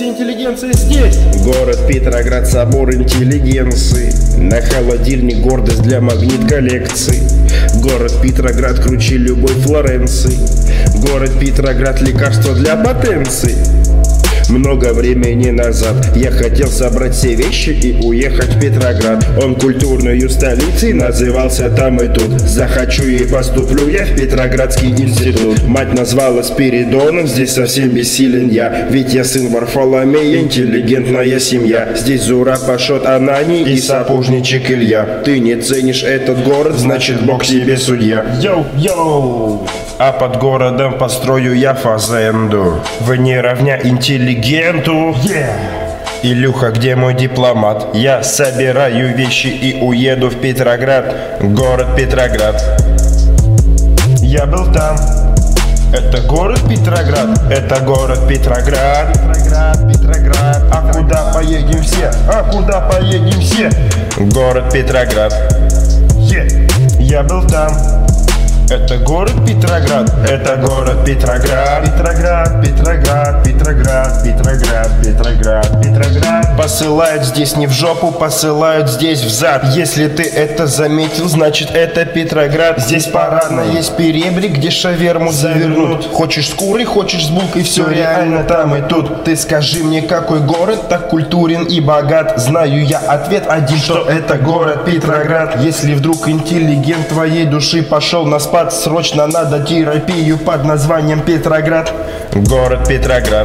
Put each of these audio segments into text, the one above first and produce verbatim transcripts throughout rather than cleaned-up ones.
вся интеллигенция здесь. Город Петроград, собор интеллигенции. На холодильник гордость для магнит коллекции. Город Петроград круче любой Флоренции. Город Петроград, лекарство для потенции. Много времени назад я хотел собрать все вещи и уехать в Петроград. Он культурной столицей назывался там и тут. Захочу и поступлю я в Петроградский институт. Мать назвала Спиридоном, здесь совсем бессилен я. Ведь я сын Варфоломея, интеллигентная семья. Здесь Зура, Пашот, Ананий и сапожничек Илья. Ты не ценишь этот город, значит Бог себе судья. Йоу-йоу! А под городом построю я фазенду. Вы не равня интеллигенту. Yeah. Илюха, где мой дипломат? Я собираю вещи и уеду в Петроград. Город Петроград. Я был там. Это город Петроград. Это город Петроград. Петроград, Петроград. А куда поедем все? А куда поедем все? Город Петроград. Yeah. Я был там. Это город Петроград, это город Петроград. Петроград, Петроград, Петроград, Петроград, Петроград, Петроград. Посылают здесь не в жопу, посылают здесь в зад. Если ты это заметил, значит это Петроград. Здесь парадно есть перебрик, где шаверму завернут. Хочешь с курой, хочешь с булкой, все реально там и тут. Ты скажи мне, какой город так культурен и богат? Знаю я ответ один, что это город Петроград. Если вдруг интеллигент твоей души пошел на спад, срочно надо терапию под названием Петроград. Город Петроград.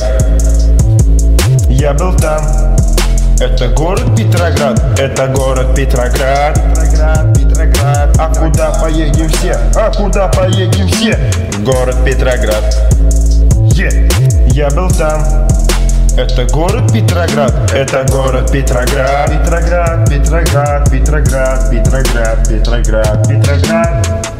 Я был там. Это город Петроград. Это город Петроград. Петроград, Петроград. А куда поедем все? А куда поедем все? Город Петроград. Yeah. Я был там. Это город Петроград. Это город Петроград. Петроград, Петроград, Петроград, Петроград, Петроград, Петроград.